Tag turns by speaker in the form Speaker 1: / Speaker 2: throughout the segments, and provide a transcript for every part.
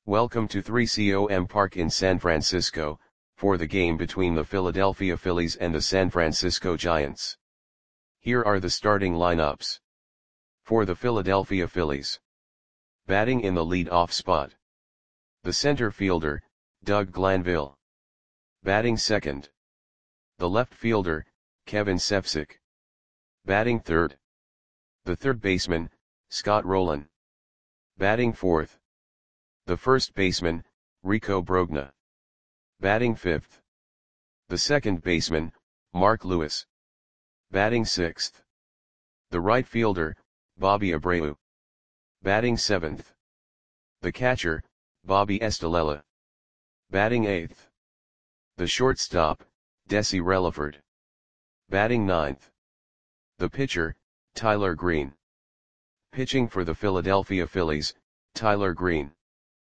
Speaker 1: Welcome to 3COM Park in San Francisco, for the game between the Philadelphia Phillies and the San Francisco Giants. Here are the starting lineups. For the Philadelphia Phillies. Batting in the lead-off spot. The center fielder, Doug Glanville. Batting second. The left fielder, Kevin Cefcik. Batting third. The third baseman, Scott Rolen. Batting fourth. The first baseman, Rico Brogna. Batting fifth. The second baseman, Mark Lewis. Batting sixth. The right fielder, Bobby Abreu. Batting seventh. The catcher, Bobby Estalella. Batting eighth. The shortstop, Desi Relaford. Batting ninth. The pitcher, Tyler Green. Pitching for the Philadelphia Phillies, Tyler Green.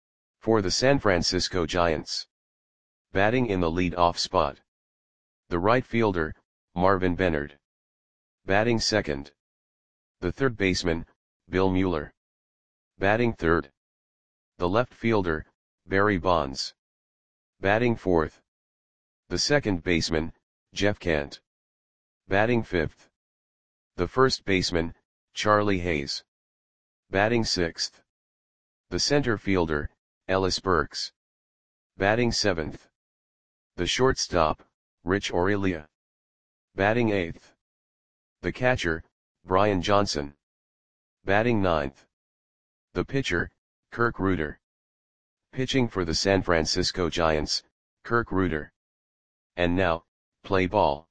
Speaker 1: For the San Francisco Giants. Batting in the lead-off spot. The right fielder, Marvin Benard. Batting second. The third baseman, Bill Mueller. Batting third. The left fielder, Barry Bonds. Batting fourth. The second baseman, Jeff Kent. Batting fifth. The first baseman, Charlie Hayes. Batting sixth. The center fielder, Ellis Burks. Batting seventh. The shortstop, Rich Aurelia. Batting eighth. The catcher, Brian Johnson. Batting ninth. The pitcher, Kirk Reuter. Pitching for the San Francisco Giants, Kirk Reuter. And now, play ball.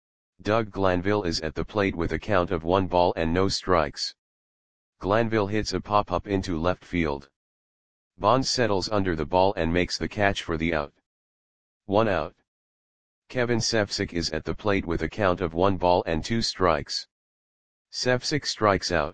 Speaker 1: Doug Glanville is at the plate with a count of 1 ball and no strikes. Glanville hits a pop-up into left field. Bonds settles under the ball and makes the catch for the out. 1 out. Kevin Cefcik is at the plate with a count of 1 ball and 2 strikes. Cefcik strikes out.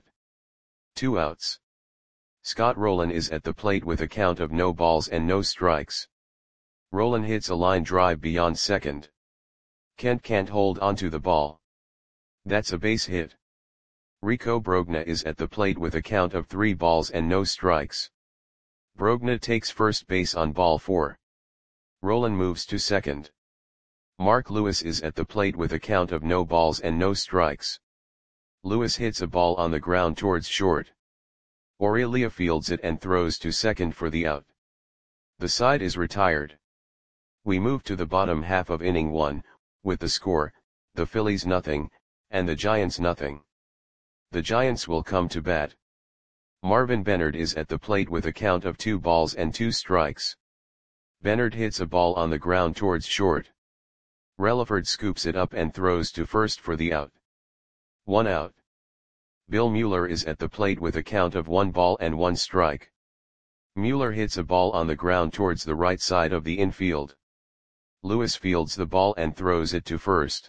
Speaker 1: 2 outs. Scott Rolen is at the plate with a count of no balls and no strikes. Rolen hits a line drive beyond second. Kent can't hold onto the ball. That's a base hit. Rico Brogna is at the plate with a count of 3 balls and no strikes. Brogna takes first base on ball 4. Rolen moves to second. Mark Lewis is at the plate with a count of no balls and no strikes. Lewis hits a ball on the ground towards short. Aurelia fields it and throws to second for the out. The side is retired. We move to the bottom half of inning 1, with the score, the Phillies nothing, and the Giants nothing. The Giants will come to bat. Marvin Benard is at the plate with a count of 2 balls and 2 strikes. Benard hits a ball on the ground towards short. Relaford scoops it up and throws to first for the out. 1 out. Bill Mueller is at the plate with a count of 1 ball and 1 strike. Mueller hits a ball on the ground towards the right side of the infield. Lewis fields the ball and throws it to first.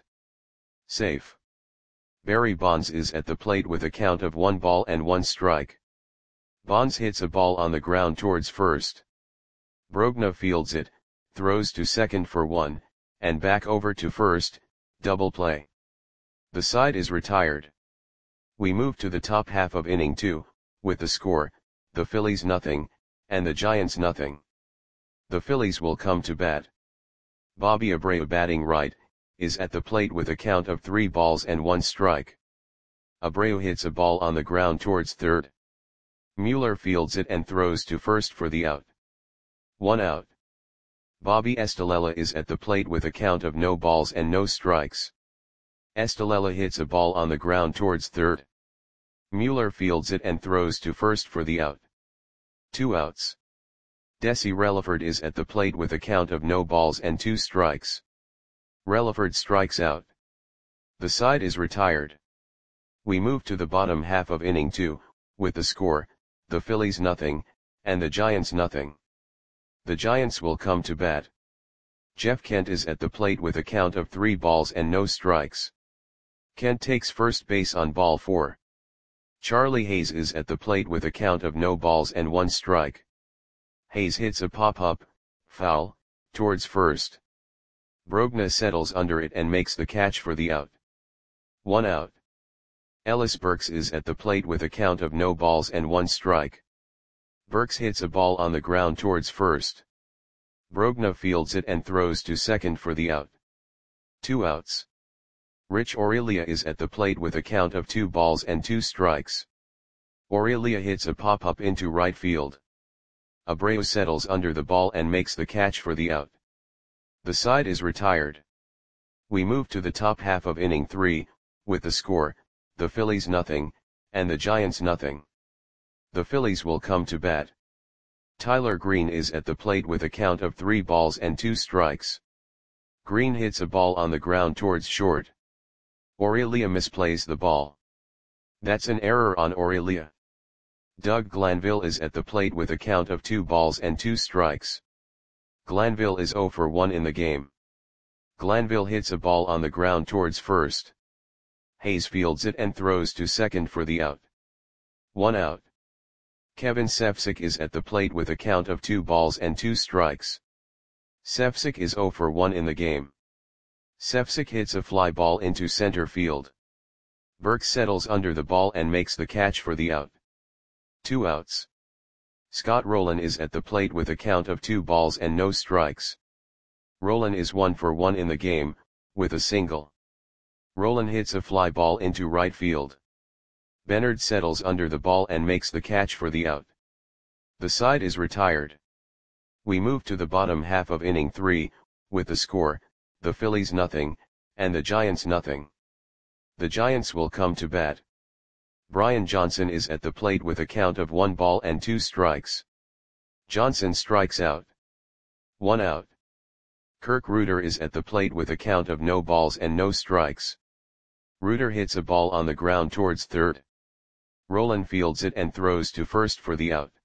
Speaker 1: Safe. Barry Bonds is at the plate with a count of 1 ball and 1 strike. Bonds hits a ball on the ground towards first. Brogna fields it, throws to second for 1, and back over to first, double play. The side is retired. We move to the top half of inning 2, with the score, the Phillies nothing, and the Giants nothing. The Phillies will come to bat. Bobby Abreu batting right, is at the plate with a count of 3 balls and 1 strike. Abreu hits a ball on the ground towards third. Mueller fields it and throws to first for the out. 1 out. Bobby Estalella is at the plate with a count of no balls and no strikes. Estalella hits a ball on the ground towards third. Mueller fields it and throws to first for the out. 2 outs. Desi Relaford is at the plate with a count of no balls and 2 strikes. Relaford strikes out. The side is retired. We move to the bottom half of inning 2, with the score, the Phillies nothing, and the Giants nothing. The Giants will come to bat. Jeff Kent is at the plate with a count of 3 balls and no strikes. Kent takes first base on ball 4. Charlie Hayes is at the plate with a count of no balls and 1 strike. Hayes hits a pop-up, foul, towards first. Brogna settles under it and makes the catch for the out. 1 out. Ellis Burks is at the plate with a count of no balls and 1 strike. Burks hits a ball on the ground towards first. Brogna fields it and throws to second for the out. 2 outs. Rich Aurelia is at the plate with a count of 2 balls and 2 strikes. Aurelia hits a pop-up into right field. Abreu settles under the ball and makes the catch for the out. The side is retired. We move to the top half of inning 3, with the score, the Phillies nothing, and the Giants nothing. The Phillies will come to bat. Tyler Green is at the plate with a count of 3 balls and 2 strikes. Green hits a ball on the ground towards short. Aurelia misplays the ball. That's an error on Aurelia. Doug Glanville is at the plate with a count of 2 balls and 2 strikes. Glanville is 0 for 1 in the game. Glanville hits a ball on the ground towards first. Hayes fields it and throws to second for the out. 1 out. Kevin Cefcik is at the plate with a count of 2 balls and 2 strikes. Cefcik is 0 for 1 in the game. Cefcik hits a fly ball into center field. Burks settles under the ball and makes the catch for the out. 2 outs. Scott Rowland is at the plate with a count of 2 balls and no strikes. Rowland is 1 for 1 in the game, with a single. Rowland hits a fly ball into right field. Bernard settles under the ball and makes the catch for the out. The side is retired. We move to the bottom half of inning 3, with the score, the Phillies nothing, and the Giants nothing. The Giants will come to bat. Brian Johnson is at the plate with a count of 1 ball and 2 strikes. Johnson strikes out. 1 out. Kirk Reuter is at the plate with a count of no balls and no strikes. Reuter hits a ball on the ground towards third. Rowland fields it and throws to first for the out.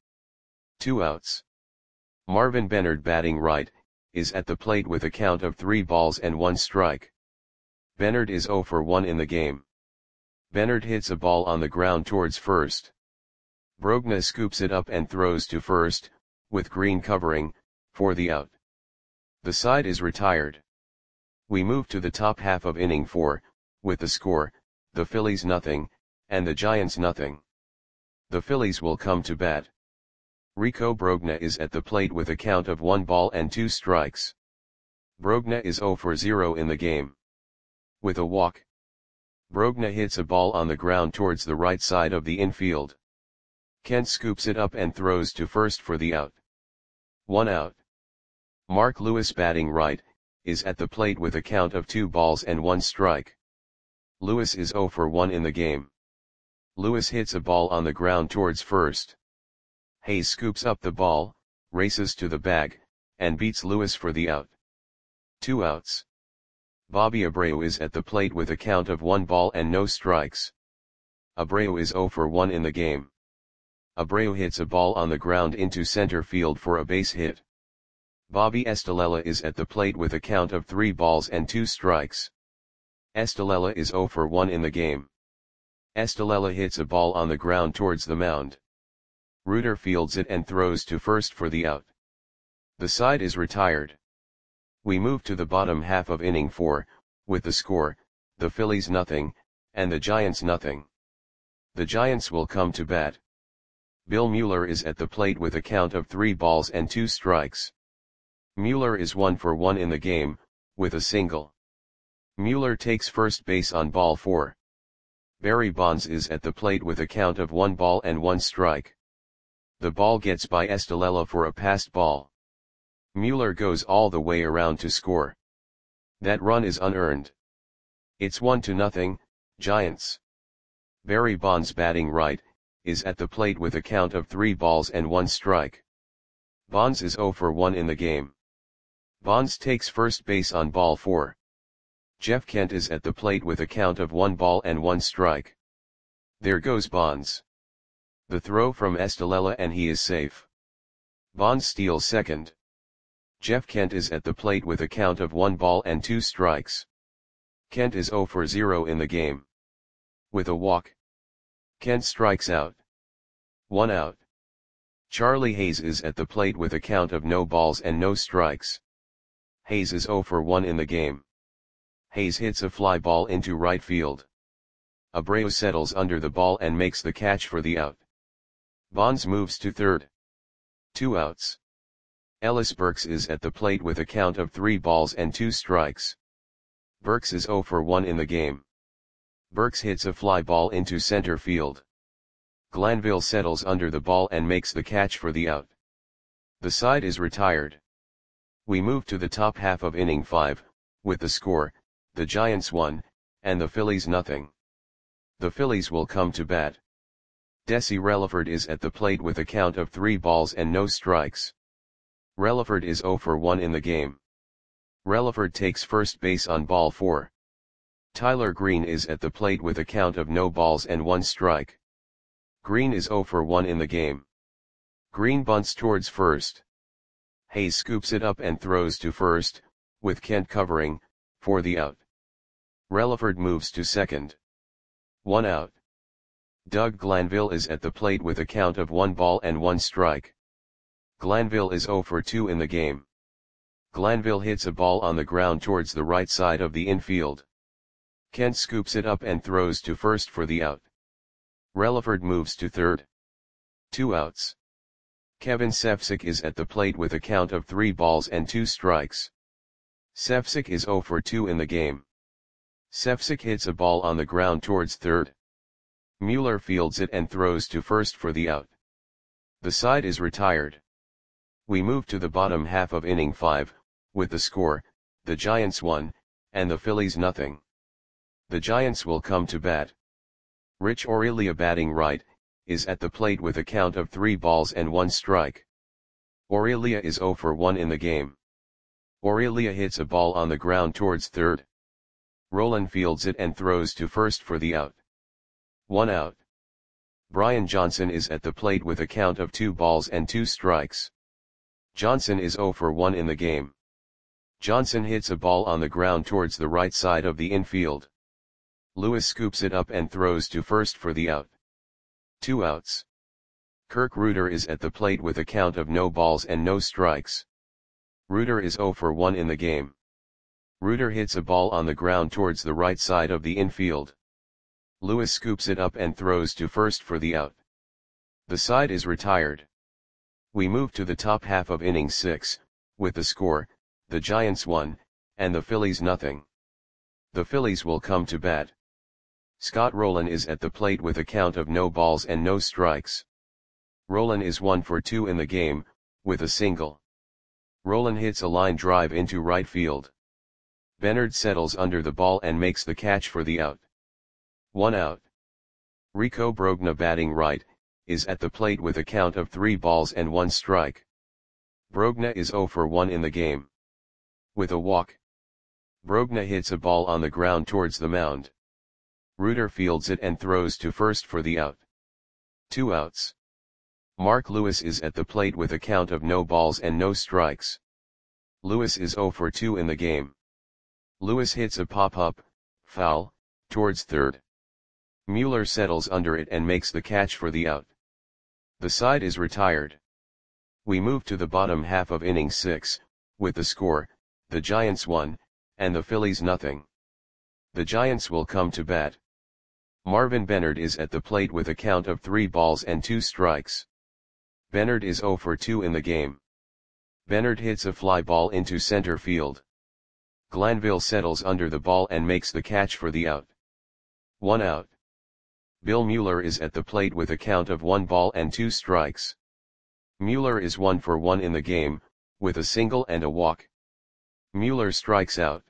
Speaker 1: 2 outs. Marvin Bernard, batting right, is at the plate with a count of 3 balls and 1 strike. Bernard is 0 for 1 in the game. Bernard hits a ball on the ground towards first. Brogna scoops it up and throws to first, with Green covering, for the out. The side is retired. We move to the top half of inning 4, with the score, the Phillies nothing, and the Giants nothing. The Phillies will come to bat. Rico Brogna is at the plate with a count of 1 ball and 2 strikes. Brogna is 0 for 0 in the game. With a walk. Brogna hits a ball on the ground towards the right side of the infield. Kent scoops it up and throws to first for the out. 1 out. Mark Lewis, batting right, is at the plate with a count of 2 balls and 1 strike. Lewis is 0 for 1 in the game. Lewis hits a ball on the ground towards first. Hayes scoops up the ball, races to the bag, and beats Lewis for the out. 2 outs. Bobby Abreu is at the plate with a count of 1 ball and no strikes. Abreu is 0 for 1 in the game. Abreu hits a ball on the ground into center field for a base hit. Bobby Estalella is at the plate with a count of 3 balls and 2 strikes. Estalella is 0 for 1 in the game. Estalella hits a ball on the ground towards the mound. Reuter fields it and throws to first for the out. The side is retired. We move to the bottom half of inning 4, with the score, the Phillies nothing, and the Giants nothing. The Giants will come to bat. Bill Mueller is at the plate with a count of 3 balls and 2 strikes. Mueller is 1 for 1 in the game, with a single. Mueller takes first base on ball 4. Barry Bonds is at the plate with a count of 1 ball and 1 strike. The ball gets by Estalella for a passed ball. Mueller goes all the way around to score. That run is unearned. It's 1-0, Giants. Barry Bonds, batting right, is at the plate with a count of 3 balls and 1 strike. Bonds is 0 for 1 in the game. Bonds takes first base on ball 4. Jeff Kent is at the plate with a count of 1 ball and 1 strike. There goes Bonds. The throw from Estalella and he is safe. Bonds steals second. Jeff Kent is at the plate with a count of 1 ball and 2 strikes. Kent is 0 for 0 in the game. With a walk. Kent strikes out. 1 out. Charlie Hayes is at the plate with a count of no balls and no strikes. Hayes is 0 for 1 in the game. Hayes hits a fly ball into right field. Abreu settles under the ball and makes the catch for the out. Bonds moves to third. 2 outs. Ellis Burks is at the plate with a count of 3 balls and 2 strikes. Burks is 0 for 1 in the game. Burks hits a fly ball into center field. Glanville settles under the ball and makes the catch for the out. The side is retired. We move to the top half of inning 5, with the score, the Giants 1, and the Phillies nothing. The Phillies will come to bat. Desi Relaford is at the plate with a count of 3 balls and no strikes. Relaford is 0 for 1 in the game. Relaford takes first base on ball 4. Tyler Green is at the plate with a count of no balls and 1 strike. Green is 0 for 1 in the game. Green bunts towards first. Hayes scoops it up and throws to first, with Kent covering, for the out. Relaford moves to second. 1 out. Doug Glanville is at the plate with a count of 1 ball and 1 strike. Glanville is 0 for 2 in the game. Glanville hits a ball on the ground towards the right side of the infield. Kent scoops it up and throws to first for the out. Relaford moves to third. 2 outs. Kevin Sefcik is at the plate with a count of 3 balls and 2 strikes. Sefcik is 0 for 2 in the game. Sefcik hits a ball on the ground towards third. Mueller fields it and throws to first for the out. The side is retired. We move to the bottom half of inning 5, with the score, the Giants 1, and the Phillies nothing. The Giants will come to bat. Rich Aurelia batting right, is at the plate with a count of 3 balls and 1 strike. Aurelia is 0 for 1 in the game. Aurelia hits a ball on the ground towards third. Roland fields it and throws to first for the out. 1 out. Brian Johnson is at the plate with a count of 2 balls and 2 strikes. Johnson is 0 for 1 in the game. Johnson hits a ball on the ground towards the right side of the infield. Lewis scoops it up and throws to first for the out. 2 outs. Kirk Reuter is at the plate with a count of no balls and no strikes. Reuter is 0 for 1 in the game. Reuter hits a ball on the ground towards the right side of the infield. Lewis scoops it up and throws to first for the out. The side is retired. We move to the top half of inning 6, with the score, the Giants 1, and the Phillies nothing. The Phillies will come to bat. Scott Rowland is at the plate with a count of no balls and no strikes. Rowland is 1 for 2 in the game, with a single. Rowland hits a line drive into right field. Bennard settles under the ball and makes the catch for the out. 1 out. Rico Brogna batting right, is at the plate with a count of 3 balls and 1 strike. Brogna is 0 for 1 in the game. With a walk. Brogna hits a ball on the ground towards the mound. Reuter fields it and throws to first for the out. 2 outs. Mark Lewis is at the plate with a count of no balls and no strikes. Lewis is 0 for 2 in the game. Lewis hits a pop-up, foul, towards third. Mueller settles under it and makes the catch for the out. The side is retired. We move to the bottom half of inning 6, with the score, the Giants 1, and the Phillies nothing. The Giants will come to bat. Marvin Bennard is at the plate with a count of 3 balls and 2 strikes. Bennard is 0 for 2 in the game. Bennard hits a fly ball into center field. Glanville settles under the ball and makes the catch for the out. 1 out. Bill Mueller is at the plate with a count of 1 ball and 2 strikes. Mueller is 1 for 1 in the game, with a single and a walk. Mueller strikes out.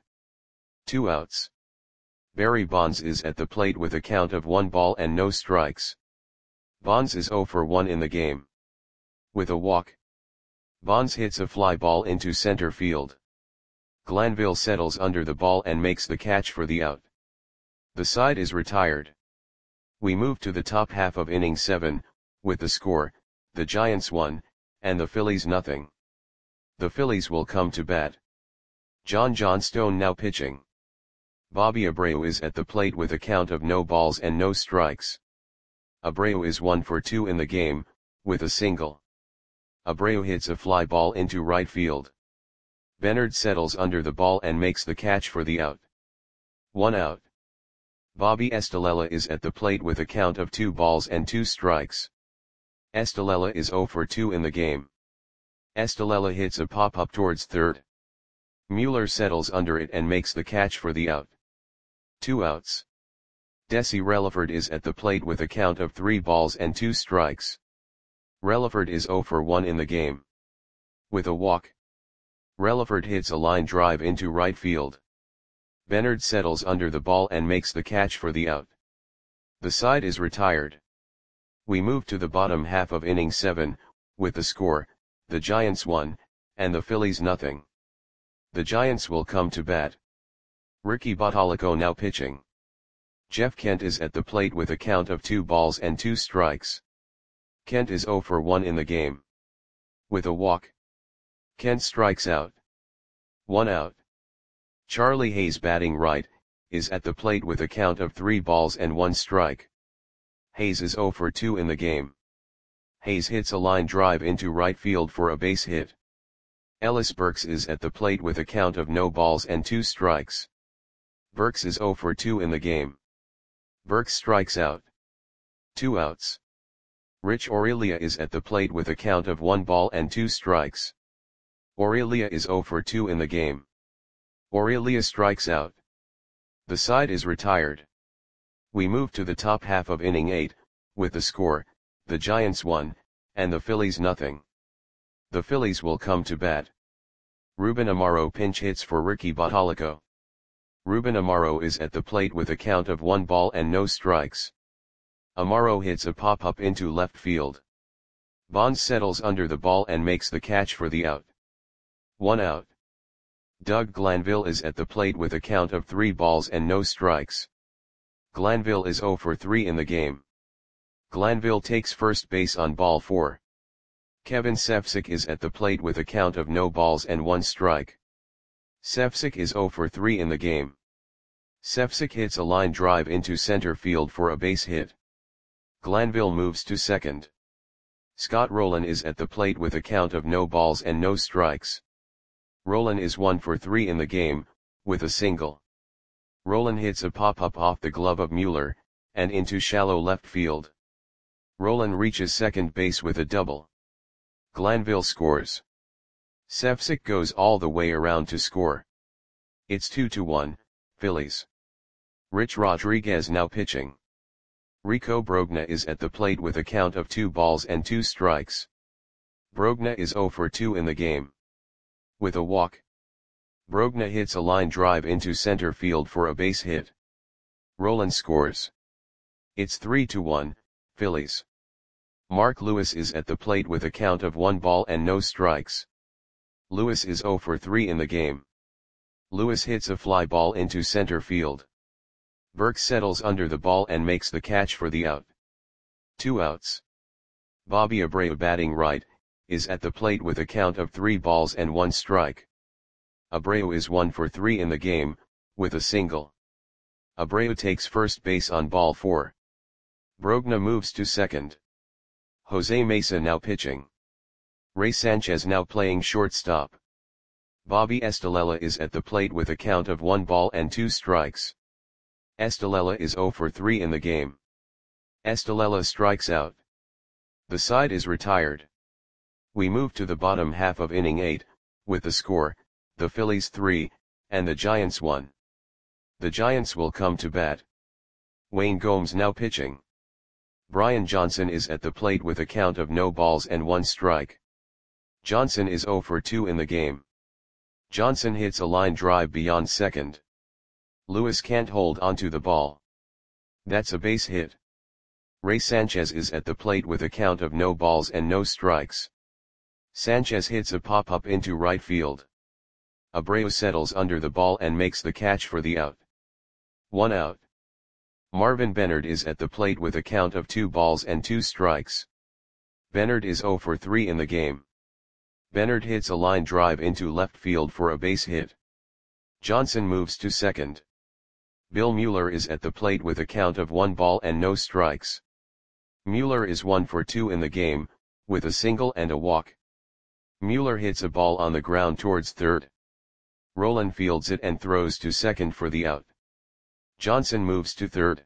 Speaker 1: 2 outs. Barry Bonds is at the plate with a count of 1 ball and no strikes. Bonds is 0 for 1 in the game. With a walk. Bonds hits a fly ball into center field. Glanville settles under the ball and makes the catch for the out. The side is retired. We move to the top half of inning 7, with the score, the Giants 1, and the Phillies nothing. The Phillies will come to bat. John Johnstone now pitching. Bobby Abreu is at the plate with a count of no balls and no strikes. Abreu is 1 for 2 in the game, with a single. Abreu hits a fly ball into right field. Bennard settles under the ball and makes the catch for the out. 1 out. Bobby Estalella is at the plate with a count of 2 balls and 2 strikes. Estalella is 0 for 2 in the game. Estelella hits a pop-up towards third. Mueller settles under it and makes the catch for the out. 2 outs. Desi Relaford is at the plate with a count of 3 balls and 2 strikes. Relaford is 0 for 1 in the game. With a walk, Relaford hits a line drive into right field. Bennard settles under the ball and makes the catch for the out. The side is retired. We move to the bottom half of inning 7, with the score, the Giants 1, and the Phillies nothing. The Giants will come to bat. Ricky Bottalico now pitching. Jeff Kent is at the plate with a count of 2 balls and 2 strikes. Kent is 0 for 1 in the game. With a walk, Kent strikes out. 1 out. Charlie Hayes batting right, is at the plate with a count of 3 balls and 1 strike. Hayes is 0 for 2 in the game. Hayes hits a line drive into right field for a base hit. Ellis Burks is at the plate with a count of no balls and 2 strikes. Burks is 0 for 2 in the game. Burks strikes out. 2 outs. Rich Aurelia is at the plate with a count of 1 ball and 2 strikes. Aurelia is 0 for 2 in the game. Aurelia strikes out. The side is retired. We move to the top half of inning 8, with the score, the Giants 1, and the Phillies nothing. The Phillies will come to bat. Ruben Amaro pinch hits for Ricky Bottalico. Ruben Amaro is at the plate with a count of 1 ball and no strikes. Amaro hits a pop-up into left field. Bonds settles under the ball and makes the catch for the out. 1 out. Doug Glanville is at the plate with a count of 3 balls and no strikes. Glanville is 0 for 3 in the game. Glanville takes first base on ball 4. Kevin Sefcik is at the plate with a count of no balls and 1 strike. Sefcik is 0 for 3 in the game. Sefcik hits a line drive into center field for a base hit. Glanville moves to second. Scott Rowland is at the plate with a count of no balls and no strikes. Rowland is 1 for 3 in the game, with a single. Rowland hits a pop-up off the glove of Mueller, and into shallow left field. Rowland reaches second base with a double. Glanville scores. Sefcik goes all the way around to score. It's 2-1, Phillies. Rich Rodriguez now pitching. Rico Brogna is at the plate with a count of 2 balls and 2 strikes. Brogna is 0 for 2 in the game. With a walk, Brogna hits a line drive into center field for a base hit. Rowland scores. It's 3-1, Phillies. Mark Lewis is at the plate with a count of 1 ball and no strikes. Lewis is 0 for 3 in the game. Lewis hits a fly ball into center field. Burks settles under the ball and makes the catch for the out. 2 outs. Bobby Abreu batting right, is at the plate with a count of 3 balls and 1 strike. Abreu is 1 for 3 in the game, with a single. Abreu takes first base on ball 4. Brogna moves to second. Jose Mesa now pitching. Ray Sanchez now playing shortstop. Bobby Estelella is at the plate with a count of 1 ball and 2 strikes. Estelella is 0 for 3 in the game. Estelella strikes out. The side is retired. We move to the bottom half of inning 8, with the score, the Phillies 3, and the Giants 1. The Giants will come to bat. Wayne Gomes now pitching. Brian Johnson is at the plate with a count of no balls and 1 strike. Johnson is 0 for 2 in the game. Johnson hits a line drive beyond second. Lewis can't hold onto the ball. That's a base hit. Ray Sanchez is at the plate with a count of no balls and no strikes. Sanchez hits a pop-up into right field. Abreu settles under the ball and makes the catch for the out. 1 out. Marvin Bennard is at the plate with a count of 2 balls and 2 strikes. Bennard is 0 for 3 in the game. Bennard hits a line drive into left field for a base hit. Johnson moves to second. Bill Mueller is at the plate with a count of 1 ball and no strikes. Mueller is 1 for 2 in the game, with a single and a walk. Mueller hits a ball on the ground towards third. Rowland fields it and throws to second for the out. Johnson moves to third.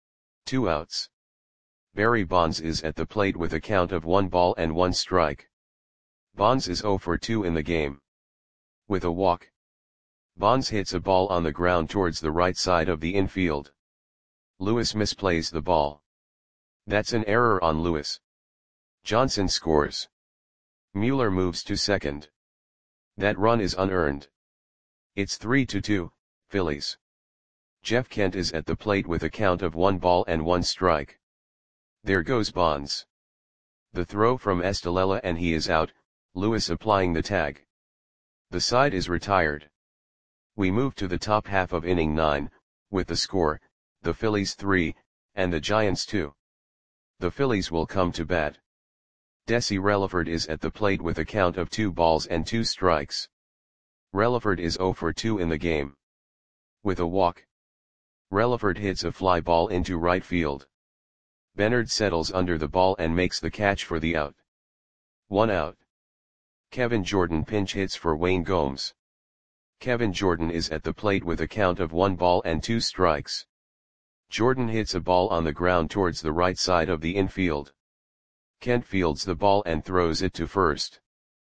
Speaker 1: 2 outs. Barry Bonds is at the plate with a count of 1 ball and 1 strike. Bonds is 0 for 2 in the game. With a walk. Bonds hits a ball on the ground towards the right side of the infield. Lewis misplays the ball. That's an error on Lewis. Johnson scores. Mueller moves to second. That run is unearned. It's 3-2, Phillies. Jeff Kent is at the plate with a count of 1 ball and 1 strike. There goes Bonds. The throw from Estalella and he is out, Lewis applying the tag. The side is retired. We move to the top half of inning 9, with the score, the Phillies 3, and the Giants 2. The Phillies will come to bat. Desi Relaford is at the plate with a count of 2 balls and 2 strikes. Relaford is 0 for 2 in the game. With a walk. Relaford hits a fly ball into right field. Bernard settles under the ball and makes the catch for the out. 1 out. Kevin Jordan pinch hits for Wayne Gomes. Kevin Jordan is at the plate with a count of 1 ball and 2 strikes. Jordan hits a ball on the ground towards the right side of the infield. Kent fields the ball and throws it to first.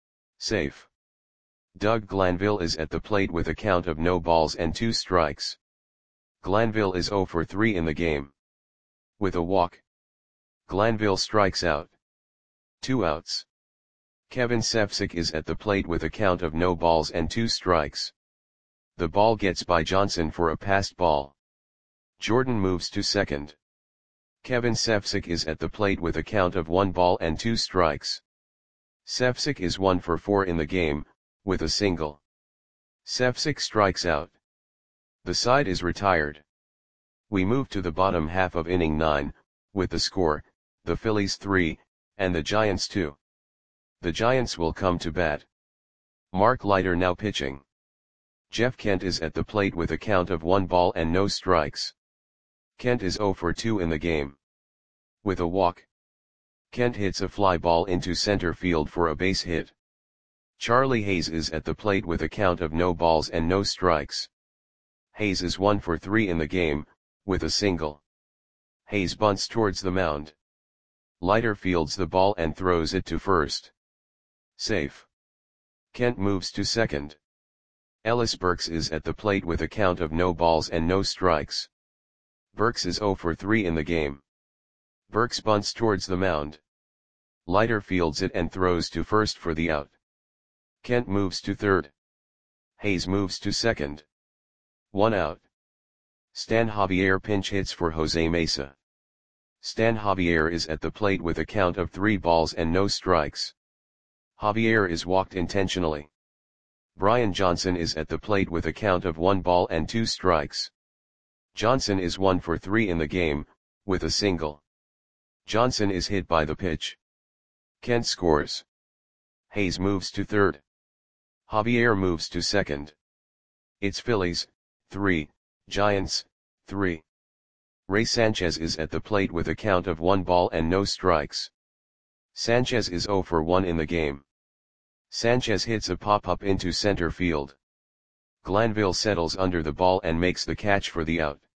Speaker 1: Safe. Doug Glanville is at the plate with a count of no balls and 2 strikes. Glanville is 0 for 3 in the game. With a walk. Glanville strikes out. 2 outs. Kevin Sefcik is at the plate with a count of no balls and 2 strikes. The ball gets by Johnson for a passed ball. Jordan moves to second. Kevin Sefcik is at the plate with a count of 1 ball and 2 strikes. Sefcik is 1 for 4 in the game, with a single. Sefcik strikes out. The side is retired. We move to the bottom half of inning 9, with the score, the Phillies 3, and the Giants 2. The Giants will come to bat. Mark Leiter now pitching. Jeff Kent is at the plate with a count of 1 ball and no strikes. Kent is 0 for 2 in the game. With a walk. Kent hits a fly ball into center field for a base hit. Charlie Hayes is at the plate with a count of no balls and no strikes. Hayes is 1 for 3 in the game, with a single. Hayes bunts towards the mound. Leiter fields the ball and throws it to first. Safe. Kent moves to second. Ellis Burks is at the plate with a count of no balls and no strikes. Burks is 0 for 3 in the game. Burks bunts towards the mound. Leiter fields it and throws to first for the out. Kent moves to third. Hayes moves to second. 1 out. Stan Javier pinch hits for Jose Mesa. Stan Javier is at the plate with a count of 3 balls and no strikes. Javier is walked intentionally. Brian Johnson is at the plate with a count of 1 ball and 2 strikes. Johnson is 1 for 3 in the game, with a single. Johnson is hit by the pitch. Kent scores. Hayes moves to third. Javier moves to second. It's Phillies, 3, Giants, 3. Ray Sanchez is at the plate with a count of 1 ball and no strikes. Sanchez is 0 for 1 in the game. Sanchez hits a pop-up into center field. Glanville settles under the ball and makes the catch for the out.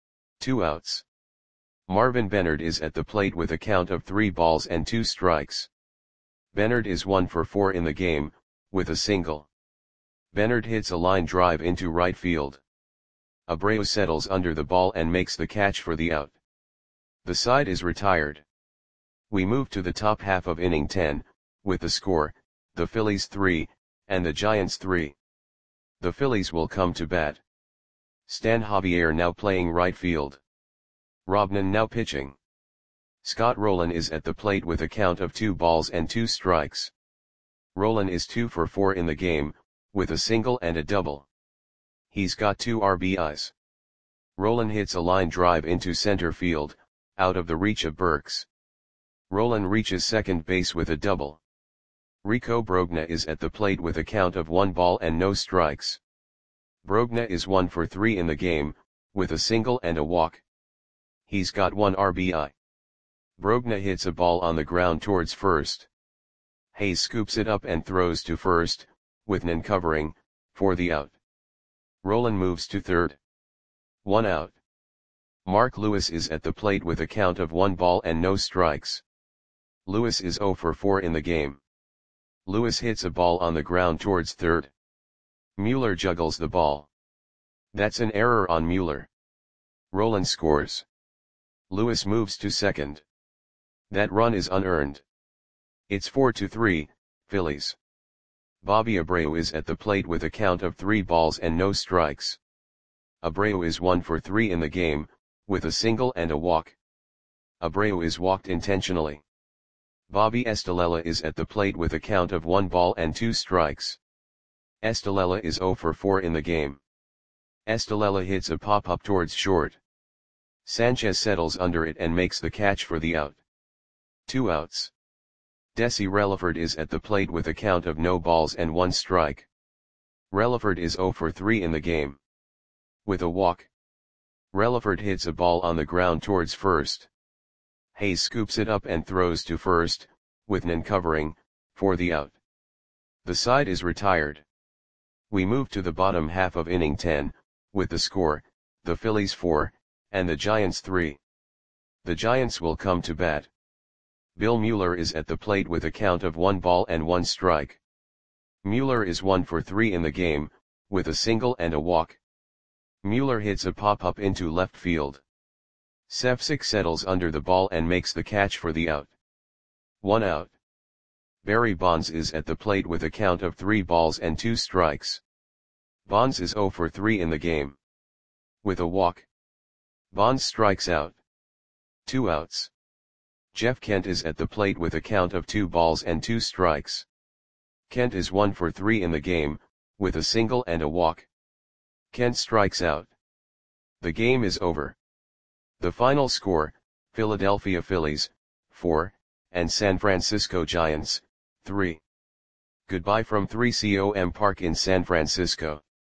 Speaker 1: 2 outs. Marvin Bernard is at the plate with a count of 3 balls and 2 strikes. Bernard is 1 for 4 in the game, with a single. Bernard hits a line drive into right field. Abreu settles under the ball and makes the catch for the out. The side is retired. We move to the top half of inning 10, with the score, the Phillies 3, and the Giants 3. The Phillies will come to bat. Stan Javier now playing right field. Robnan now pitching. Scott Rowland is at the plate with a count of 2 balls and 2 strikes. Rowland is 2 for 4 in the game, with a single and a double. He's got 2 RBIs. Rowland hits a line drive into center field, out of the reach of Burks. Rowland reaches second base with a double. Rico Brogna is at the plate with a count of 1 ball and no strikes. Brogna is 1 for 3 in the game, with a single and a walk. He's got 1 RBI. Brogna hits a ball on the ground towards first. Hayes scoops it up and throws to first, with Nan covering, for the out. Rowland moves to third. 1 out. Mark Lewis is at the plate with a count of 1 ball and no strikes. Lewis is 0 for 4 in the game. Lewis hits a ball on the ground towards third. Mueller juggles the ball. That's an error on Mueller. Roland scores. Lewis moves to second. That run is unearned. It's 4-3, Phillies. Bobby Abreu is at the plate with a count of 3 balls and no strikes. Abreu is 1 for 3 in the game, with a single and a walk. Abreu is walked intentionally. Bobby Estalella is at the plate with a count of 1 ball and 2 strikes. Estalella is 0 for 4 in the game. Estalella hits a pop-up towards short. Sanchez settles under it and makes the catch for the out. 2 outs. Desi Relaford is at the plate with a count of no balls and 1 strike. Relaford is 0 for 3 in the game. With a walk. Relaford hits a ball on the ground towards first. Hayes scoops it up and throws to first, with Nan covering, for the out. The side is retired. We move to the bottom half of inning 10, with the score, the Phillies 4, and the Giants 3. The Giants will come to bat. Bill Mueller is at the plate with a count of 1 ball and 1 strike. Mueller is 1 for 3 in the game, with a single and a walk. Mueller hits a pop-up into left field. Sefcik settles under the ball and makes the catch for the out. 1 out. Barry Bonds is at the plate with a count of 3 balls and 2 strikes. Bonds is 0 for 3 in the game. With a walk. Bonds strikes out. 2 outs. Jeff Kent is at the plate with a count of 2 balls and 2 strikes. Kent is 1 for 3 in the game, with a single and a walk. Kent strikes out. The game is over. The final score, Philadelphia Phillies, 4, and San Francisco Giants, 3. Goodbye from 3Com Park in San Francisco.